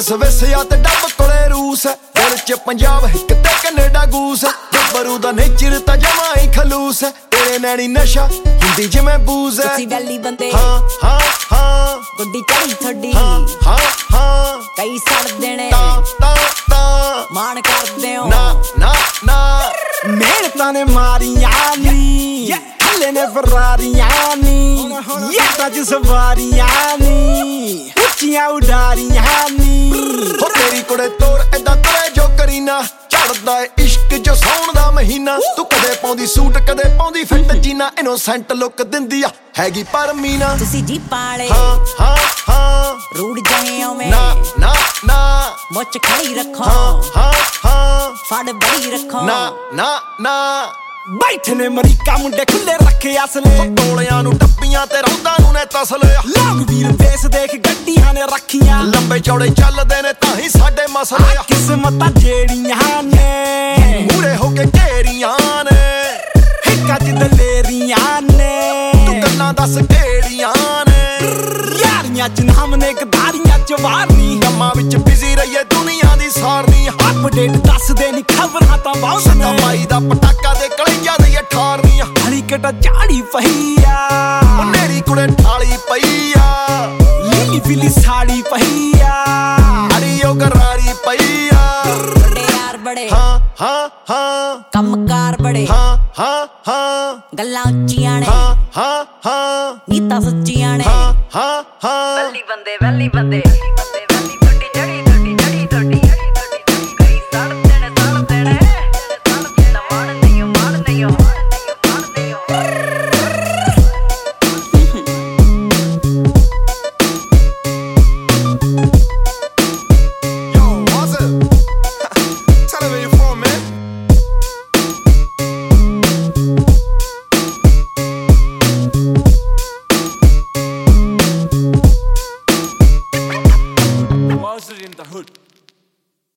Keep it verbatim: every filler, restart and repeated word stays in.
Swiss ਆ ਤੇ ਡੱਬ ਕੋਲੇ ਰੂਸ ਹੈ ਦਿਲ ਚ ਪੰਜਾਬ ਇੱਕ ਤੇ ਕੈਨੇਡਾ ਗੂਸ ਹੈ ਗੱਭਰੂ ਦਾ ਨੇਚਰ ਤਾਂ ਜਮਾਂ ਹੀ ਖਲੂਸ ਹੈ ਤੇਰੇ ਨੈਣੀ ਨਸ਼ਾ ਹੁੰਦੀ ਜਿਵੇਂ ਬੂਜ਼ ਹੈ ਤੁਸੀਂ ਵੈਲੀ ਬੰਦੇ ਹਾਂ ਹਾਂ ਹਾਂ ਗੁੱਡੀ ਚੜੀ ਥੋਡੀ ਹਾਂ ਹਾਂ ਹਾਂ ਕਈ ਸੜ ਦੇਣੇ ਤਾਂ ਤਾਂ ਤਾਂ ਮਾਣ ਕਰਦੇ ਹੋ ਨਾ ਨਾ ਨਾ ਮਿਹਨਤਾਂ ਨੇ ਮਾਰੀਆਂ ਨੀ ਹੱਲੇ ਨੇ ਫਰਾਰੀਆਂ ਨੀ ਯਾਦਾਂ ਚ ਸਵਾਰੀਆਂ ਨੀ ਉੱਚੀਆਂ ਉਡਾਰੀਆਂ ਨੀ ਹੋ ਤੇਰੀ ਕੁੜੇ ਤੋਰ ਏਦਾਂ ਤਰੇ ਜੋ ਕਰੀਨਾ ਝੜਦਾ ਏ ਇਸ਼ਕ ਜੋ ਸੌਣ ਦਾ ਮਹੀਨਾ ਤੂੰ ਕਦੇ ਪਾਉਂਦੀ ਸੂਟ ਕਦੇ ਪਾਉਂਦੀ ਫਿੱਟ ਜੀਨਾ ਇਨੋਸੈਂਟ ਲੁੱਕ ਦਿੰਦੀ ਆ ਹੈਗੀ ਪਰ ਮੀਨਾ ਤੁਸੀਂ ਜੀ ਪਾਲੇ ਹਾਂ ਹਾਂ ਹਾਂ ਰੂੜ ਜਾਏ ਓਵੇਂ ਨਾ ਨਾ ਨਾ ਮੁੱਛ ਖੜੀ ਰੱਖੋ ਹਾਂ ਹਾਂ ਹਾਂ ਫੜ ਬੜੀ ਰੱਖੋ ਨਾ ਨਾ ਨਾ ਬੈਠੇ ਨੇ ਅਮਰੀਕਾ ਮੁੰਡੇ ਖੁੱਲੇ ਰੱਖੇ ਅਸਲੇ ਟੋਲਿਆਂ ਨੂੰ ਟੱਪੀਆਂ ਤੇ ਰੌਂਦਾਂ ਨੂੰ ਨੇ ਤਸਲੇ ਲੌਂਗ ਵੀਰ ਬੇਸ ਦੇਖ ਗੱਡੀਆਂ ਨੇ ਰੱਖੀਆਂ ਲੰਬੇ ਚੌੜੇ ਚੱਲਦੇ ਨੇ ਤਾਂ ਹੀ ਸਾਡੇ ਮਸਲੇ ਆ ਕਿਸਮਤਾਂ ਜਿਹੜੀਆਂ ਨੇ ਮੂਰੇ ਹੋ ਕੇ ਘੇਰੀਆਂ ਨੇ ਹਿੱਕਾਂ ਚ ਦਲੇਰੀਆਂ ਨੇ ਤੂੰ ਗੱਲਾਂ ਦੱਸ ਕਿਹੜੀਆਂ ਨੇ ਯਾਰੀਆਂ ਚ ਨਾਮ ਨੇ ਗਦਾਰੀਆਂ ਚ ਵਾਰਨੀ ਕੰਮਾਂ ਵਿੱਚ ਬਿਜ਼ੀ ਰਹੀਏ ਦੁਨੀਆ ਦੀ ਸਾਰਨੀ ਅਪਡੇਟ ਦੱਸਦੇ ਨੀ ਖਬਰਾਂ ਤਾਂ ਬਹੁਤ ਸਦਾ ਨੇ ਮਾਈ ਦਾ ਪਟਾਕਾ ਦੇ ਕਲਈਆਂ ਦੀ ਅਠਾਰਨੀਆਂ ਹਲੀ ਕਟਾ ਝਾੜੀ ਪਈ ਆ ਮੇਰੀ ਕੁੜੇ ਠਾਲੀ ਪਈ ਆ ਲੀਲੀ ਫਿਲੀ ਸਾੜੀ ਪਈ ਆ ਅੜੀ ਉਹ ਗਰਾਰੀ ਪਈ ਆ ਵੱਡੇ ਯਾਰ ਬੜੇ ਹਾਂ ਹਾਂ ਹਾਂ ਕੰਮਕਾਰ ਬੜੇ ਹਾਂ ਹਾਂ ਹਾਂ ਗੱਲਾਂ ਉੱਚੀਆਂ ਨੇ ਹਾਂ ਹਾਂ ਹਾਂ ਨੀਤਾਂ ਸੱਚੀਆਂ ਨੇ ਹਾਂ ਹਾਂ ਹਾਂ ਵੈਲੀ ਬੰਦੇ ਵੈਲੀ ਬੰਦੇ